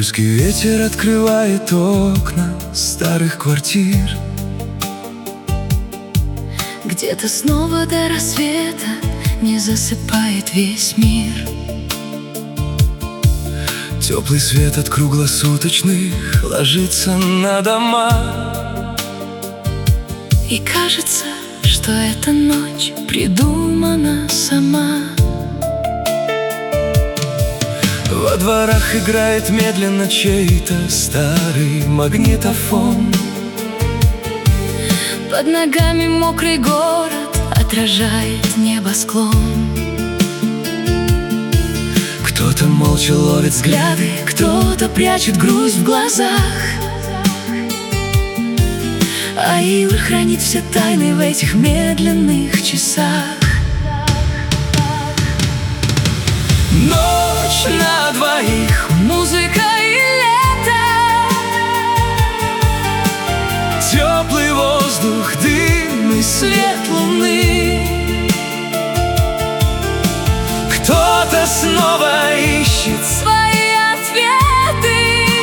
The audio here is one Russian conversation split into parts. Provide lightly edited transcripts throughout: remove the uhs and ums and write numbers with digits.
Июльский ветер открывает окна старых квартир. Где-то снова до рассвета не засыпает весь мир. Теплый свет от круглосуточных ложится на дома. И кажется, что эта ночь придумана сама. Во дворах играет медленно чей-то старый магнитофон. Под ногами мокрый город отражает небосклон. Кто-то молча ловит взгляды, Кто-то прячет грусть в глазах. А июль хранит все тайны в этих медленных часах. ночь на двоих, Музыка и лето, теплый воздух, дым и свет луны. Кто-то снова ищет свои ответы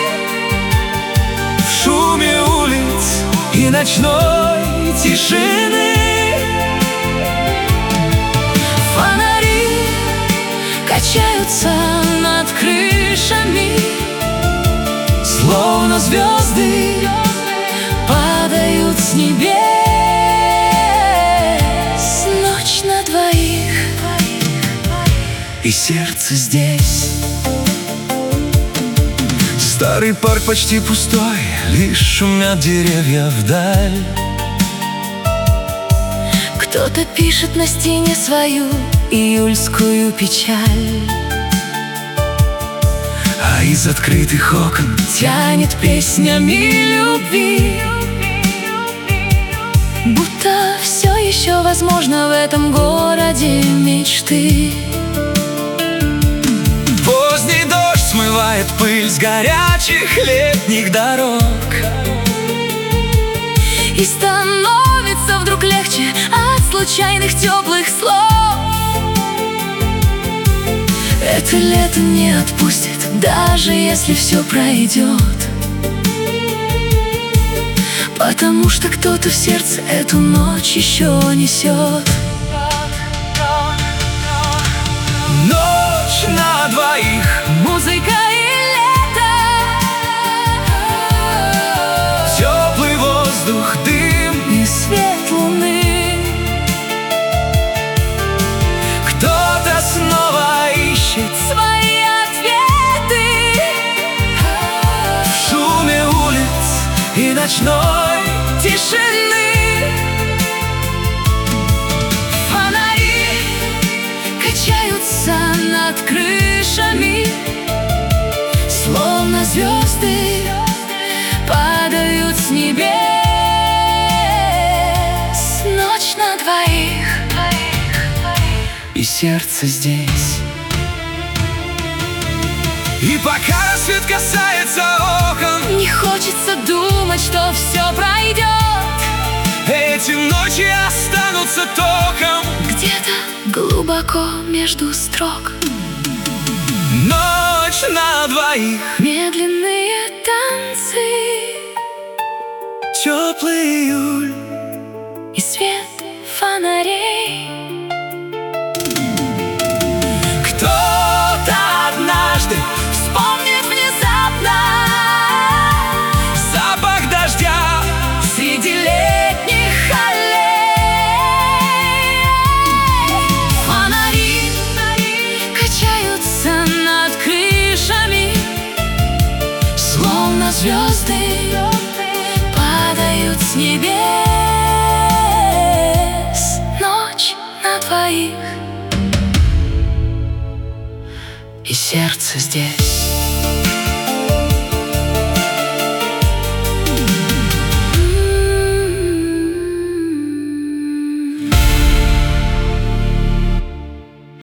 в шуме улиц и ночной тишины. Фонари качаются над крышами, Словно звезды падают с небес. Ночь на двоих, и сердце здесь. Старый парк почти пустой, лишь шумят деревья вдаль. кто-то пишет на стене свою июльскую печаль. А из открытых окон Тянет песнями любви, будто все еще возможно в этом городе мечты. поздний дождь смывает пыль с горячих летних дорог. И становится вдруг легче от случайных теплых слов. Это лето не отпустит, даже если все пройдет, потому что кто-то в сердце эту ночь еще несет. Ночь на двоих, Музыка и лето, теплый воздух, дым. и свет луны. Кто-то снова ищет Свои ответы в шуме улиц и ночной тишины. Фонари качаются над крышами, словно звезды падают с небес. Ночь на двоих, и сердце здесь. И пока рассвет касается окон, не хочется думать, что все пройдет. эти ночи останутся током. Где-то глубоко между строк Ночь на двоих, медленные танцы, теплый июль. и свет фонарей. Кто-то однажды Вспомнит внезапно запах дождя среди летних аллей. Фонари качаются над крышами, словно звезды падают с небес. Ночь на двоих, и сердце здесь.